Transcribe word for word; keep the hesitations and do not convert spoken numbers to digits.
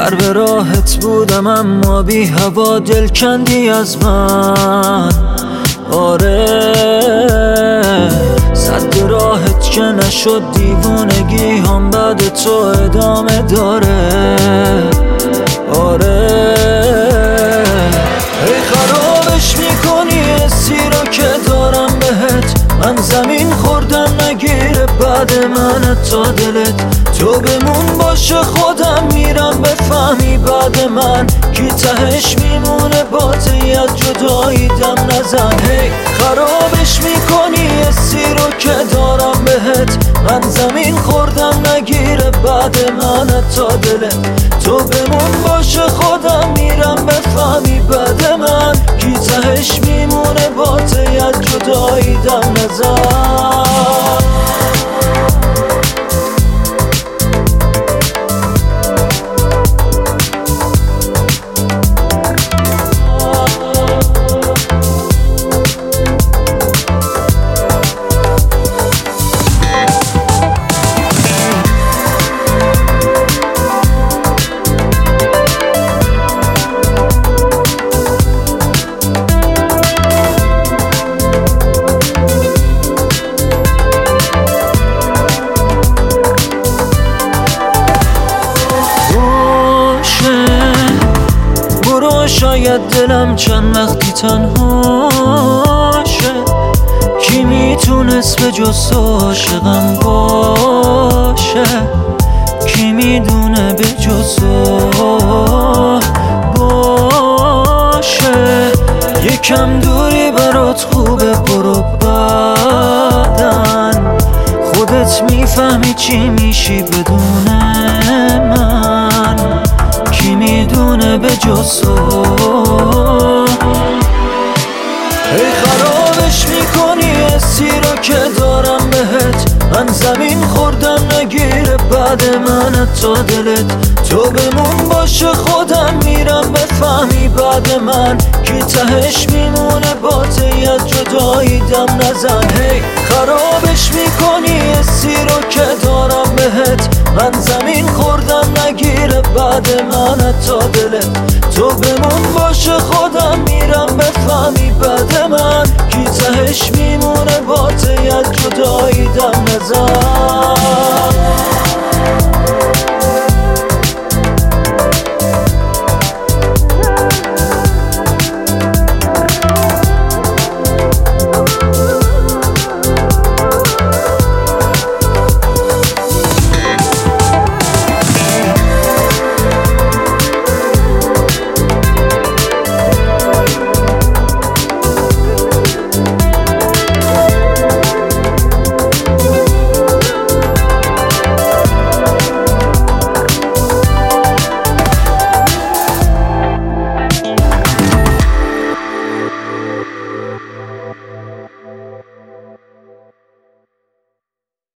سر به راحت بودم اما بی هوا دل کندی از من. آره صد راحت که نشد دیوانگی هم بعد تو ادامه داره. آره ای خرابش میکنی حسی رو که دارم بهت، من زمین خوردم نگیره بعد من تا دلت. تو بمون باشه خودم میرم بفهمی بعد من کی تهش میمونه با تیت جدایی دم نزن. هی خرابش میکنی حسی رو که دارم بهت، من زمین خوردم نگیره بعد من تا دلت. تو بمون باشه خودم میرم بفهمی بعد من کی تهش میمونه با تیت جدایی دم نزن. شاید دلم چند وقتی تنهاشه، کی میتونست به جز تو عاشقم باشه، کی میدونه به جز تو باشه. یکم دوری برات خوبه برو بعدن، خودت میفهمی چی میشی بدون من، کی میدونه به جز تو. ای خرابش میکنی حسی رو که دارم بهت، من زمین خوردم نگیره بعد من تا دلت. تو بمون باشه خودم میرم بفهمی بعد من کی تهش میمونه با تیت جدایی دم نزن. هی خرابش میکنی حسی رو که دارم بهت، من زمین خوردم نگیره بعد من تا دلت. تو بمون باشه خودم میرم بفهمی بعد من کی تهش میمونه با تیت جدایی دم نزن.